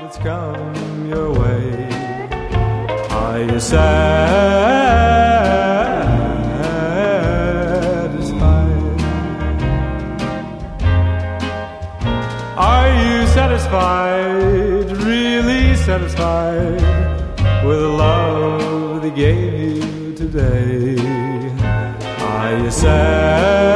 that's come your way. Are you satisfied? Are you satisfied, really satisfied with the love they gave you today? Are you satisfied?